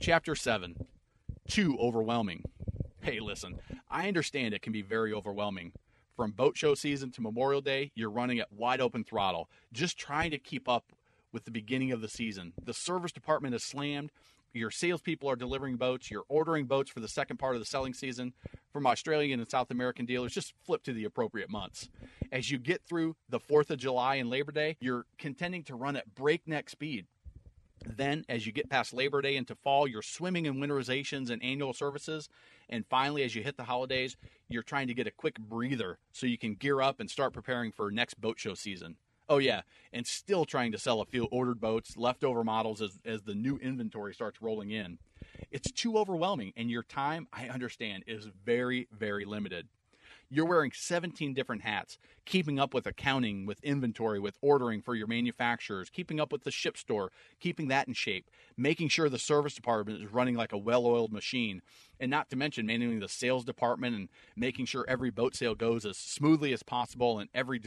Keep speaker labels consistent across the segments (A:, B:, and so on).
A: Chapter 7, Too Overwhelming. Hey, listen, I understand it can be very overwhelming. From boat show season to Memorial Day, you're running at wide open throttle, just trying to keep up with the beginning of the season. The service department is slammed. Your salespeople are delivering boats. You're ordering boats for the second part of the selling season. From Australian and South American dealers, just flip to the appropriate months. As you get through the 4th of July and Labor Day, you're contending to run at breakneck speed. Then, as you get past Labor Day into fall, you're swimming in winterizations and annual services. And finally, as you hit the holidays, you're trying to get a quick breather so you can gear up and start preparing for next boat show season. Oh, yeah, and still trying to sell a few ordered boats, leftover models as the new inventory starts rolling in. It's too overwhelming, and your time, I understand, is very, very limited. You're wearing 17 different hats, keeping up with accounting, with inventory, with ordering for your manufacturers, keeping up with the ship store, keeping that in shape, making sure the service department is running like a well-oiled machine, and not to mention managing the sales department and making sure every boat sale goes as smoothly as possible and every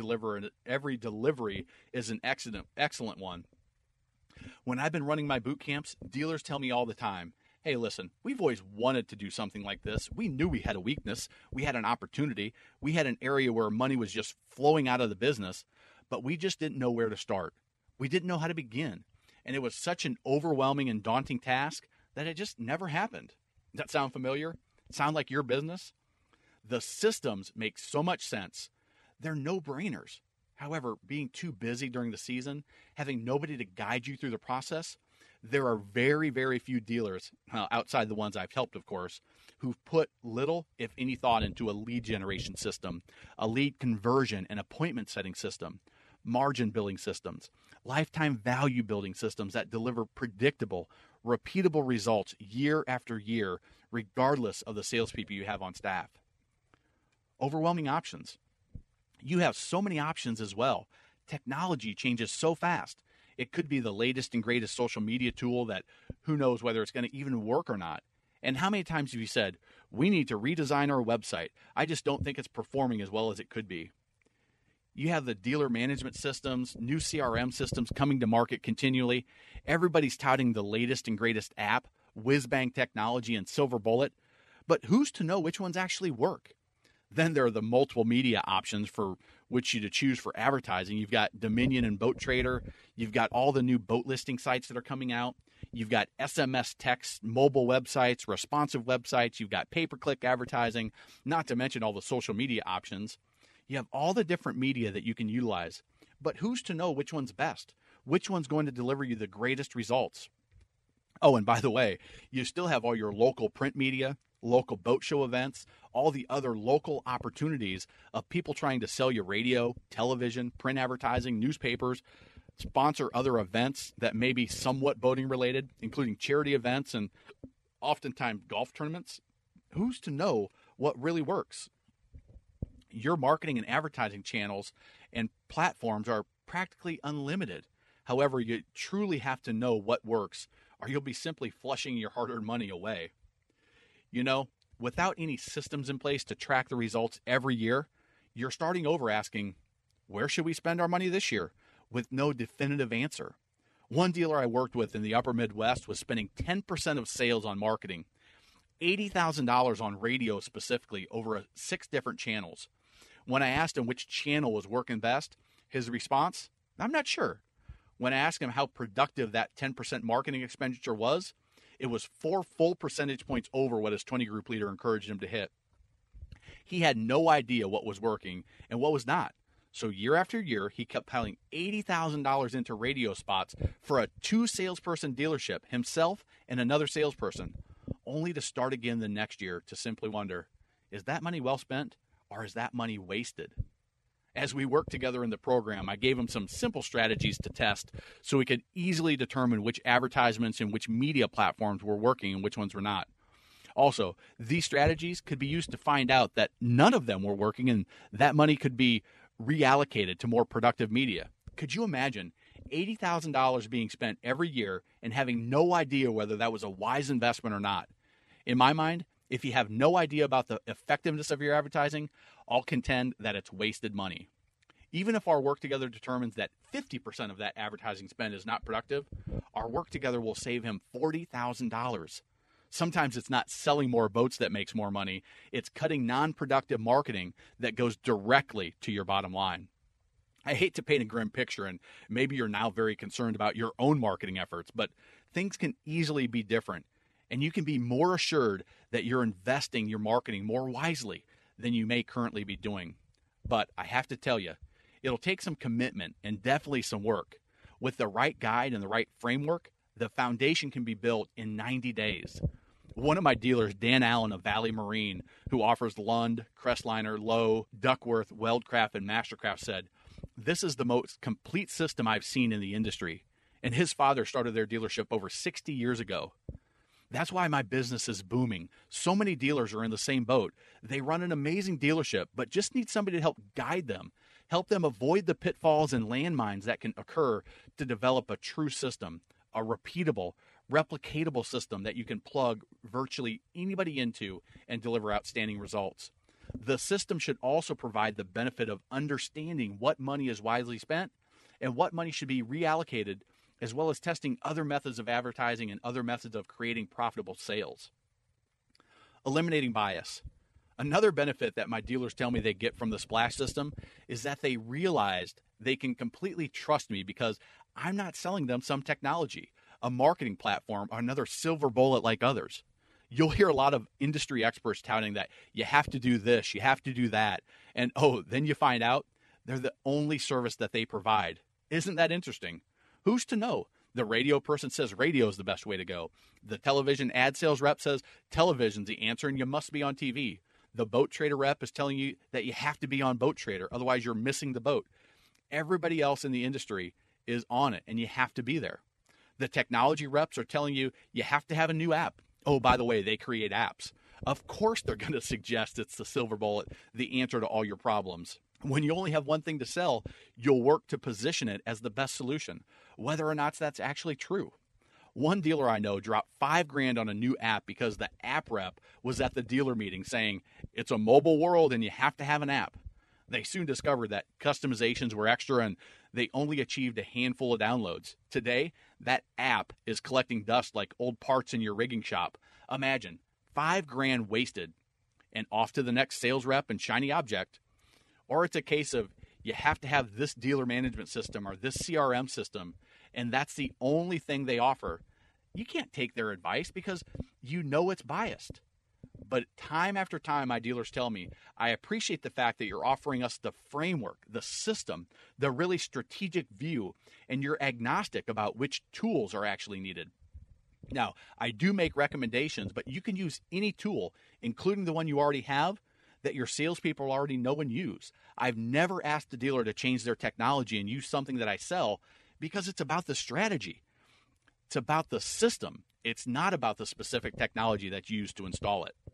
A: delivery is an excellent one. When I've been running my boot camps, dealers tell me all the time, hey, listen, we've always wanted to do something like this. We knew we had a weakness. We had an opportunity. We had an area where money was just flowing out of the business, but we just didn't know where to start. We didn't know how to begin. And it was such an overwhelming and daunting task that it just never happened. Does that sound familiar? Sound like your business? The systems make so much sense. They're no-brainers. However, being too busy during the season, having nobody to guide you through the process, there are very, very few dealers, outside the ones I've helped, of course, who've put little, if any, thought into a lead generation system, a lead conversion and appointment setting system, margin billing systems, lifetime value building systems that deliver predictable, repeatable results year after year, regardless of the salespeople you have on staff. Overwhelming options. You have so many options as well. Technology changes so fast. It could be the latest and greatest social media tool that who knows whether it's going to even work or not. And how many times have you said, we need to redesign our website. I just don't think it's performing as well as it could be. You have the dealer management systems, new CRM systems coming to market continually. Everybody's touting the latest and greatest app, whiz-bang technology, and silver bullet. But who's to know which ones actually work? Then there are the multiple media options for which you to choose for advertising. You've got Dominion and Boat Trader. You've got all the new boat listing sites that are coming out. You've got SMS text, mobile websites, responsive websites. You've got pay-per-click advertising, not to mention all the social media options. You have all the different media that you can utilize. But who's to know which one's best? Which one's going to deliver you the greatest results? Oh, and by the way, you still have all your local print media, local boat show events, all the other local opportunities of people trying to sell you radio, television, print advertising, newspapers, sponsor other events that may be somewhat boating related, including charity events and oftentimes golf tournaments. Who's to know what really works? Your marketing and advertising channels and platforms are practically unlimited. However, you truly have to know what works, or you'll be simply flushing your hard-earned money away. You know, without any systems in place to track the results every year, you're starting over asking, where should we spend our money this year? With no definitive answer. One dealer I worked with in the upper Midwest was spending 10% of sales on marketing, $80,000 on radio specifically over 6 different channels. When I asked him which channel was working best, his response, I'm not sure. When I asked him how productive that 10% marketing expenditure was, it was 4 full percentage points over what his 20 group leader encouraged him to hit. He had no idea what was working and what was not. So year after year, he kept piling $80,000 into radio spots for a 2 salesperson dealership, himself and another salesperson, only to start again the next year to simply wonder, is that money well spent or is that money wasted? As we worked together in the program, I gave him some simple strategies to test so we could easily determine which advertisements and which media platforms were working and which ones were not. Also, these strategies could be used to find out that none of them were working and that money could be reallocated to more productive media. Could you imagine $80,000 being spent every year and having no idea whether that was a wise investment or not? In my mind, if you have no idea about the effectiveness of your advertising, I'll contend that it's wasted money. Even if our work together determines that 50% of that advertising spend is not productive, our work together will save him $40,000. Sometimes it's not selling more boats that makes more money. It's cutting non-productive marketing that goes directly to your bottom line. I hate to paint a grim picture, and maybe you're now very concerned about your own marketing efforts, but things can easily be different, and you can be more assured that you're investing your marketing more wisely than you may currently be doing. But I have to tell you, it'll take some commitment and definitely some work. With the right guide and the right framework, the foundation can be built in 90 days. One of my dealers, Dan Allen of Valley Marine, who offers Lund, Crestliner, Lowe, Duckworth, Weldcraft, and Mastercraft, said, "This is the most complete system I've seen in the industry." And his father started their dealership over 60 years ago. That's why my business is booming. So many dealers are in the same boat. They run an amazing dealership, but just need somebody to help guide them, help them avoid the pitfalls and landmines that can occur to develop a true system, a repeatable, replicatable system that you can plug virtually anybody into and deliver outstanding results. The system should also provide the benefit of understanding what money is wisely spent and what money should be reallocated, as well as testing other methods of advertising and other methods of creating profitable sales. Eliminating bias. Another benefit that my dealers tell me they get from the Splash system is that they realized they can completely trust me because I'm not selling them some technology, a marketing platform, or another silver bullet like others. You'll hear a lot of industry experts touting that you have to do this, you have to do that, and then you find out they're the only service that they provide. Isn't that interesting? Who's to know? The radio person says radio is the best way to go. The television ad sales rep says television's the answer and you must be on TV. The boat trader rep is telling you that you have to be on Boat Trader, otherwise you're missing the boat. Everybody else in the industry is on it and you have to be there. The technology reps are telling you you have to have a new app. Oh, by the way, they create apps. Of course they're going to suggest it's the silver bullet, the answer to all your problems. When you only have one thing to sell, you'll work to position it as the best solution, whether or not that's actually true. One dealer I know dropped $5,000 on a new app because the app rep was at the dealer meeting saying, it's a mobile world and you have to have an app. They soon discovered that customizations were extra and they only achieved a handful of downloads. Today, that app is collecting dust like old parts in your rigging shop. Imagine, $5,000 wasted and off to the next sales rep and shiny object. Or it's a case of you have to have this dealer management system or this CRM system, and that's the only thing they offer. You can't take their advice because you know it's biased. But time after time, my dealers tell me, I appreciate the fact that you're offering us the framework, the system, the really strategic view, and you're agnostic about which tools are actually needed. Now, I do make recommendations, but you can use any tool, including the one you already have, that your salespeople already know and use. I've never asked the dealer to change their technology and use something that I sell because it's about the strategy. It's about the system. It's not about the specific technology that's used to install it.